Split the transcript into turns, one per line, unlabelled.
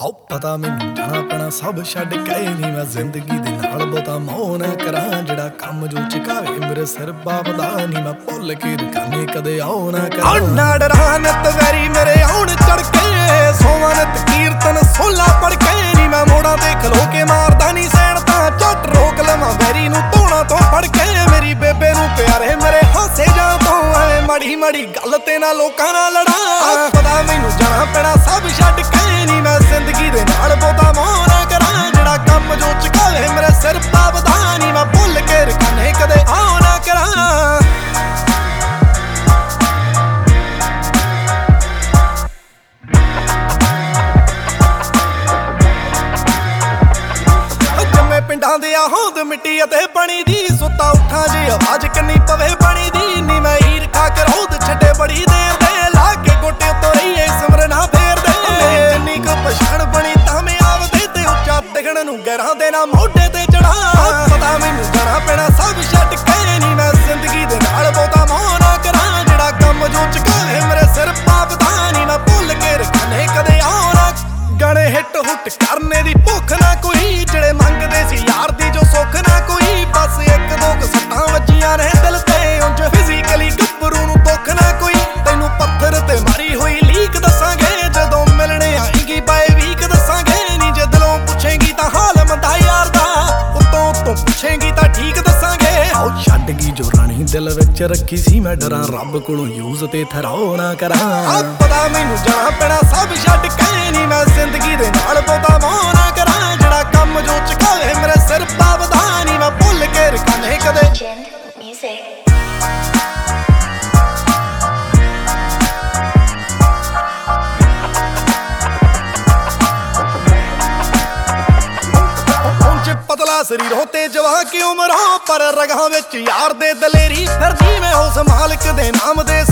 ਆਓ ਪਤਾ ਮੈਨੂੰ ਜਾਣਾ ਪੈਣਾ ਸਭ ਛੱਡ ਕੇ ਨੀ ਮੈਂ ਜ਼ਿੰਦਗੀ ਦੇ ਨਾਲ ਬਹੁਤਾ ਮੋਹ ਨਾ ਕਰਾਂ। ਜਿਹੜਾ ਕੰਮ ਜੋ ਚਕਾਵੇ ਮੇਰੇ ਸਿਰ ਬਾਬਦਾ ਨੀ ਮੈਂ ਭੁੱਲ ਕੇ ਰਕਾਨੇ ਕਦੇ ਆਉ ਨਾ ਕਰਾਂ। ਨਾ ਡਰਾਂ ਨਿਤ ਵੈਰੀ ਮੇਰੇ ਆਉਣ ਚੜ ਕੇ ਸੋਵਾਂ ਨਿਤ ਕੀਰਤਨ ਸੋਲਾ ਪੜ ਕੇ ਨੀ ਮੈਂ ਮੋੜਾਂ ਤੇ ਖਲੋ ਕੇ ਮਾਰਦਾ ਨੀ ਸੈਣ ਤਾਂ ਝੱਟ ਰੋਕ ਲਵਾਂ ਵੈਰੀ ਨੂੰ ਧੋਣਾ ਤੋਂ ਫੜ ਕੇ। ਮੇਰੀ ਬੇਬੇ ਨੂੰ ਪਿਆਰੇ ਮੇਰੇ ਹਾਸੇ ਜਾਂ ਤੋਂ ਐ ਮਾੜੀ ਮਾੜੀ ਗੱਲ ਤੇ ਨਾ ਲੋਕਾਂ ਨਾਲ ਲੜਾਂ। ਪਤਾ ਮੈਨੂੰ ਜਾਣਾ ਪੈਣਾ ਸਭ ਛੱਡ ਕੇ ਨੀ ਮੈਂ ਜ਼ਿੰਦਗੀ ਦੇ ਨਾਲ ਬਹੁਤਾ ਮੋਹ ਨਾ ਕਰਾਂ। ਜਿਹੜਾ ਕੰਮ ਜੋ ਚਕਾਵੇ ਮੇਰੇ ਸਿਰ ਪਾਵਦਾ ਨੀ ਮੈਂ ਭੁੱਲ ਕੇ ਰਕਾਨੇ ਕਦੇ ਆਉ ਨਾ ਕਰਾਂ। ਪਿੰਡਾਂ ਦੇ ਹੋਂਦ ਮਿੱਟੀ ਅਤੇ ਪਾਣੀ ਦੀ ਸੁੱਤਾ ਉੱਠਾਂ ਜੇ ਆਵਾਜ਼ ਕੰਨੀ ਪਵੇ ਪਾਣੀ ਦੀ ਨੀ ਮੈਂ ਹੀਰ ਖਾ ਕੇ ਰੋਦ ਛੱਡੇ ਬੜੀ ਦੇਰ ਦੇ ਲਾ ਕੇ ਗੋਟੇ ਉੱਤੋਂ ਰਹੀਏ ਸਿਮਰਨਾ ਫੇਰਦੇ। ਜਿੰਨੀ ਕੁ ਪਛਾਣ ਬਣੀ ਤਾਂ ਮੈਂ ਆਵਦੇ ਤੇ ਉੱਚਾ ਦਿਖਣ ਨੂੰ ਗਹਿਰਾਂ ਦੇ ਨਾ ਮੋਢੇ ਤੇ ਚੜਾ। ਪਤਾ ਮੈਨੂੰ ਜਾਣਾ ਪੈਣਾ ਸਭ ਛੱਡ ਕੇ ਨੀ ਮੈਂ ਜ਼ਿੰਦਗੀ ਦੇ ਨਾਲ ਬਹੁਤਾ ਮੋਹ ਨਾ ਕਰਾਂ। ਜਿਹੜਾ ਕੰਮ ਜੋ ਚਕਾਵੇ ਮੇਰੇ ਸਿਰ ਪਾਪਦਾ ਨੀ ਮੈਂ ਭੁੱਲ ਕੇ ਰਕਾਨੇ ਕਦੇ ਆਉ ਨਾ। ਗਾਣੇ ਹਿੱਟ ਹੁੱਟ ਕਰਨੇ ਦੀ ਭੁੱਖ ਨਾ ਕੋਈ ਜਿਹੜੇ ਮੰਗਦੇ ਸੀ ਯਾਰ ਦੀ ਜੋ ਸੁੱਖ ਨਾ ਕੋਈ। ਬਸ ਇੱਕ ਦੋ ਕੁ ਸੱਟਾਂ ਵੱਜੀਆਂ ਨੇ ਦਿਲ ਤੇ ਉਂਝ ਫਿਜ਼ੀਕਲੀ ਗੱਭਰੂ ਨੂੰ ਦੁੱਖ ਨਾ ਕੋਈ। ਤੈਨੂੰ ਪੱਥਰ ਤੇ ਮਾਰੀ ਹੋਈ ਲੀਕ ਦੱਸਾਂਗੇ ਜਦੋਂ ਮਿਲਣੇ ਆਏਗੀ ਬਾਏ ਵੀਕ ਦੱਸਾਂਗੇ ਨੀ। ਜੇ ਦਿਲੋਂ ਪੁੱਛੇਂਗੀ ਤਾਂ ਹਾਲ ਮੰਦਾ ਯਾਰ ਦਾ ਉੱਤੋਂ ਉੱਤੋਂ ਪੁੱਛੇਂਗੀ ਤਾਂ ਠੀਕ ਦੱਸਾਂਗੇ। ਆਓ ਛੱਡ ਗਈ ਜੋ ਰਾਣੀ ਦਿਲ ਵਿੱਚ ਰੱਖੀ ਸੀ ਮੈਂ ਡਰਾਂ ਰੱਬ ਕੋਲੋਂ ਯੂਜ਼ ਤੇ ਥਰਾਓ ਨਾ ਕਰਾਂ। ਪਤਾ ਮੈਨੂੰ ਜਾਣਾ ਪੈਣਾ ਸਭ ਛੱਡ ਕੇ ਨੀ ਮੈਂ ਜ਼ਿੰਦਗੀ ਦੇ ਨਾਲ ਬਹੁਤਾ ਮੋਹ ਨਾ ਕਰਾਂ। ਜਿਹੜਾ ਕੰਮ ਜੋ ਚਕਾਵੇ ਮੇਰੇ ਸਿਰ ਪਾਵਦਾ ਨੀ ਮੈਂ ਭੁੱਲ ਕੇ ਰਕਾਨੇ ਕਦੇ। ਪਤਲਾ ਸਰੀਰੋਂ ਤੇ ਜਵਾਂ ਕਿ ਉਮਰੋਂ ਪਰ ਰਗਾਂ ਵਿੱਚ ਯਾਰ ਦੇ ਦਲੇਰੀ ਫਿਰਦੀ ਮੈਂ ਉਸ ਮਾਲਕ ਦੇ ਨਾਮ ਦੇ